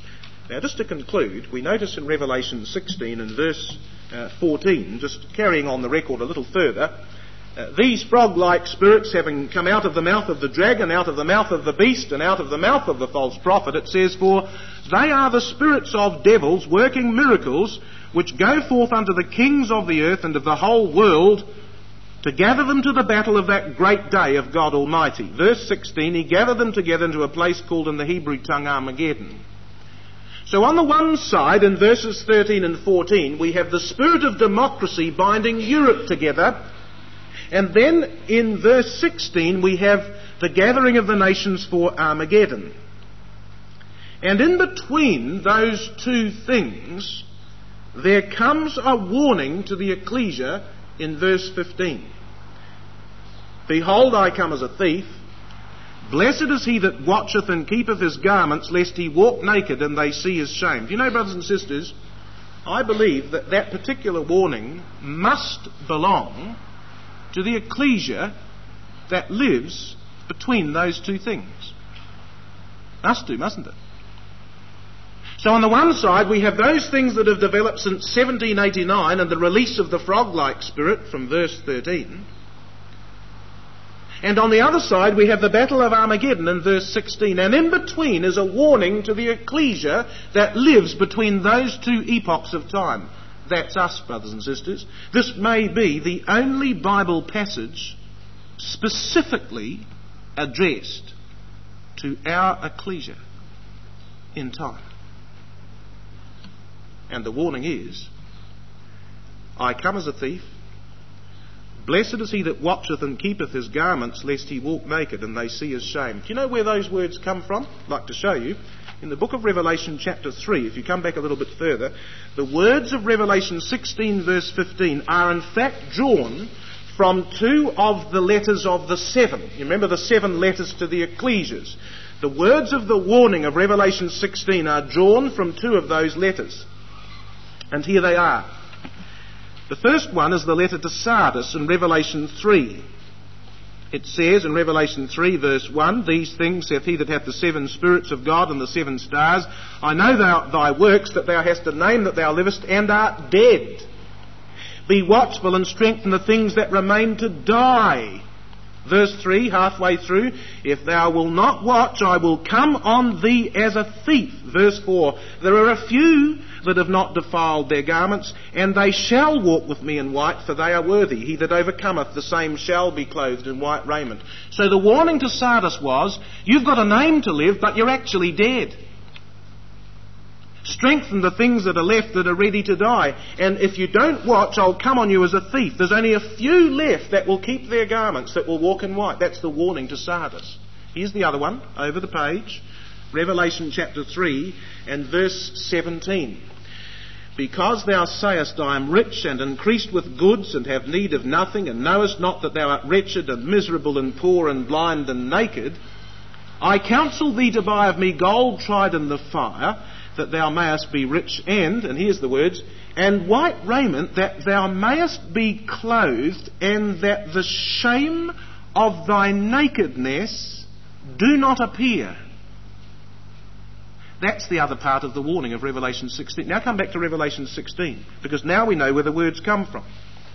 Now, just to conclude, we notice in Revelation 16 and verse 14, just carrying on the record a little further, these frog-like spirits having come out of the mouth of the dragon, out of the mouth of the beast, and out of the mouth of the false prophet, it says, for they are the spirits of devils working miracles, which go forth unto the kings of the earth and of the whole world, to gather them to the battle of that great day of God Almighty. Verse 16, he gathered them together into a place called in the Hebrew tongue Armageddon. So on the one side, in verses 13 and 14, we have the spirit of democracy binding Europe together. And then in verse 16 we have the gathering of the nations for Armageddon. And in between those two things, there comes a warning to the ecclesia in verse 15. Behold, I come as a thief. Blessed is he that watcheth and keepeth his garments, lest he walk naked and they see his shame. Do you know, brothers and sisters, I believe that that particular warning must belong to the ecclesia that lives between those two things. Must do, mustn't it? So on the one side we have those things that have developed since 1789 and the release of the frog-like spirit from verse 13. And on the other side we have the battle of Armageddon in verse 16. And in between is a warning to the ecclesia that lives between those two epochs of time. That's us, brothers and sisters. This may be the only Bible passage specifically addressed to our ecclesia in time. And the warning is, I come as a thief. Blessed is he that watcheth and keepeth his garments, lest he walk naked and they see his shame. Do you know where those words come from? I'd like to show you. In the book of Revelation chapter 3, if you come back a little bit further, the words of Revelation 16 verse 15 are in fact drawn from two of the letters of the seven. You remember the seven letters to the ecclesias. The words of the warning of Revelation 16 are drawn from two of those letters. And here they are. The first one is the letter to Sardis in Revelation 3. It says in Revelation 3 verse 1, these things saith he that hath the seven spirits of God and the seven stars. I know thy works, that thou hast a name, that thou livest and art dead. Be watchful and strengthen the things that remain to die. Verse 3, halfway through, if thou wilt not watch, I will come on thee as a thief. Verse 4, there are a few that have not defiled their garments, and they shall walk with me in white, for they are worthy. He that overcometh, the same shall be clothed in white raiment. So the warning to Sardis was, you've got a name to live, but you're actually dead. Strengthen the things that are left that are ready to die. And if you don't watch, I'll come on you as a thief. There's only a few left that will keep their garments, that will walk in white. That's the warning to Sardis. Here's the other one, over the page. Revelation chapter 3 and verse 17. Because thou sayest, I am rich and increased with goods and have need of nothing, and knowest not that thou art wretched and miserable and poor and blind and naked, I counsel thee to buy of me gold tried in the fire, that thou mayest be rich, and here's the words, and white raiment, that thou mayest be clothed, and that the shame of thy nakedness do not appear. That's the other part of the warning of Revelation 16. Now come back to Revelation 16, because now we know where the words come from.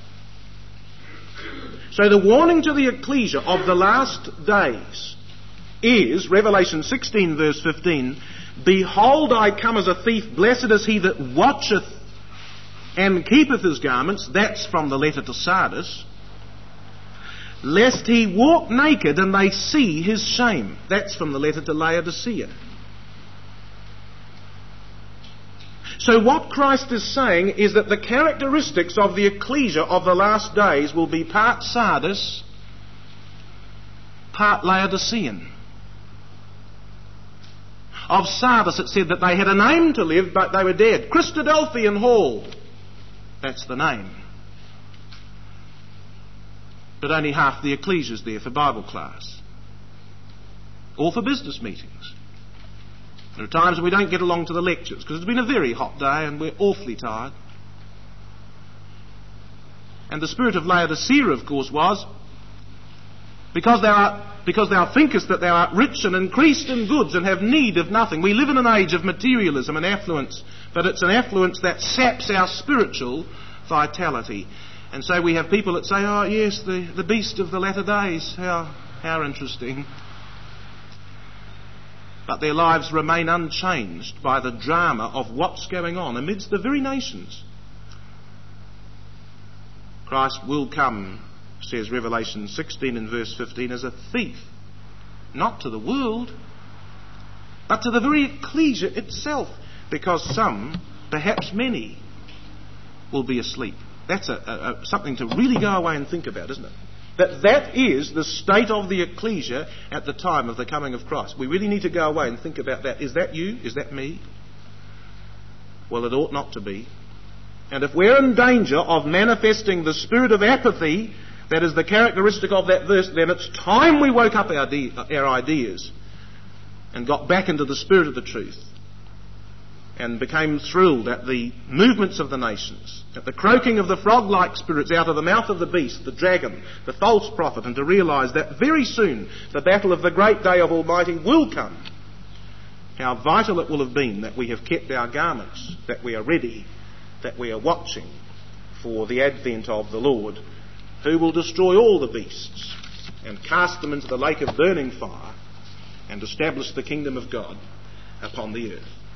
So the warning to the ecclesia of the last days is, Revelation 16 verse 15, behold, I come as a thief, blessed is he that watcheth and keepeth his garments. That's from the letter to Sardis. Lest he walk naked and they see his shame. That's from the letter to Laodicea. So what Christ is saying is that the characteristics of the ecclesia of the last days will be part Sardis, part Laodicean. Of Sardis it said that they had a name to live, but they were dead. Christadelphian Hall. That's the name. But only half the ecclesia's there for Bible class. Or for business meetings. There are times when we don't get along to the lectures because it's been a very hot day and we're awfully tired. And the spirit of Laodicea, of course, was, because thou thinkest that thou art rich and increased in goods and have need of nothing. We live in an age of materialism and affluence, but it's an affluence that saps our spiritual vitality. And so we have people that say, oh yes, the beast of the latter days, how interesting. But their lives remain unchanged by the drama of what's going on amidst the very nations. Christ will come, says Revelation 16 and verse 15, as a thief, not to the world, but to the very ecclesia itself, because some, perhaps many, will be asleep. That's something to really go away and think about, isn't it? That is the state of the ecclesia at the time of the coming of Christ. We really need to go away and think about that. Is that you? Is that me? Well, it ought not to be. And if we're in danger of manifesting the spirit of apathy that is the characteristic of that verse, then it's time we woke up our ideas and got back into the spirit of the truth and became thrilled at the movements of the nations, at the croaking of the frog-like spirits out of the mouth of the beast, the dragon, the false prophet, and to realise that very soon the battle of the great day of Almighty will come. How vital it will have been that we have kept our garments, that we are ready, that we are watching for the advent of the Lord, who will destroy all the beasts and cast them into the lake of burning fire and establish the kingdom of God upon the earth.